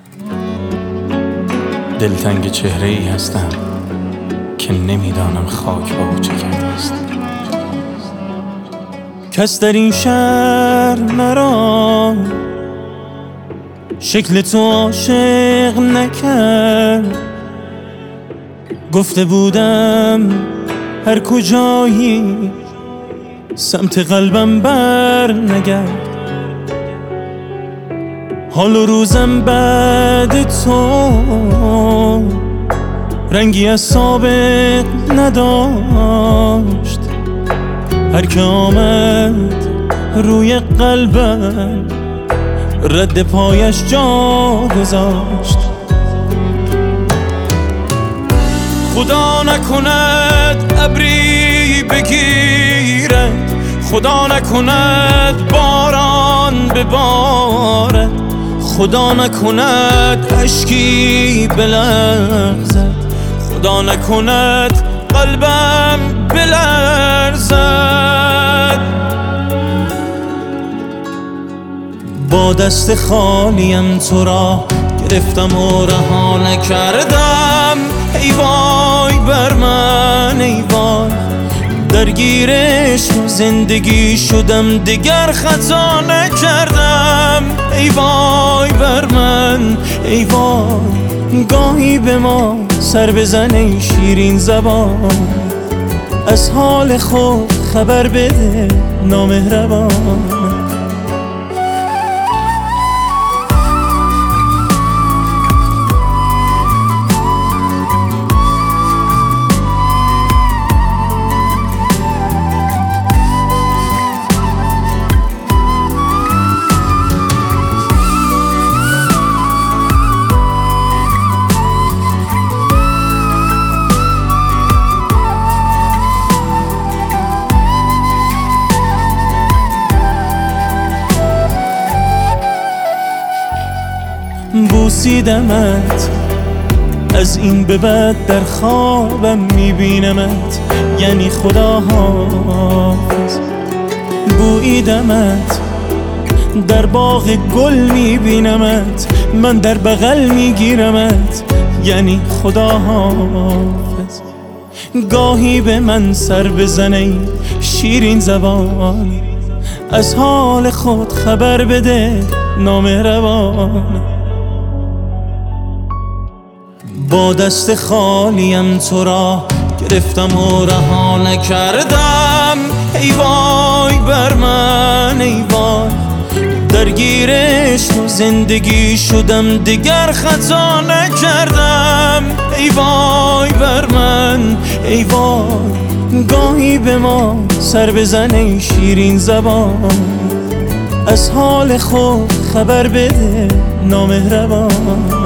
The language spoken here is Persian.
دلتنگ چهره ای هستم که نمیدانم خاک با چه کرده است. کس در این شهر مرا شکل تو عاشق نکرد. گفته بودم هر کجایی سمت قلبم بر نگرد. حال و روزم بعد تو رنگی از سابق نداشت. هر که آمد روی قلبم رد پایش جا گذاشت. خدا نکند ابری بگیرد، خدا نکند باران ببارد، خدا نکند اشکی بلغزد، خدا نکند قلبم بلرزد. با دست خالیم تو را گرفتم و رها نکردم. ای وای بر من ای وای، درگیرش زندگی شدم دیگر خطا نکردم. ای وای بر من ای وای، گاهی به ما سر بزن ای شیرین زبان، از حال خود خبر بده نامهربان. بوسیدمت از این به بعد در خوابم میبینمت، یعنی خدا حافظ. بوییدمت در باغ گل میبینمت، من در بغل میگیرمت، یعنی خدا حافظ. گاهی به من سر بزن ای شیرین زبان، از حال خود خبر بده نامهربان. با دست خالیم تو را گرفتم و رها نکردم. ای وای بر من ای وای، درگیرش و زندگی شدم دیگر خطا نکردم. ای وای بر من ای وای، گاهی به ما سر بزن ای شیرین زبان، از حال خود خبر بده نامهربان.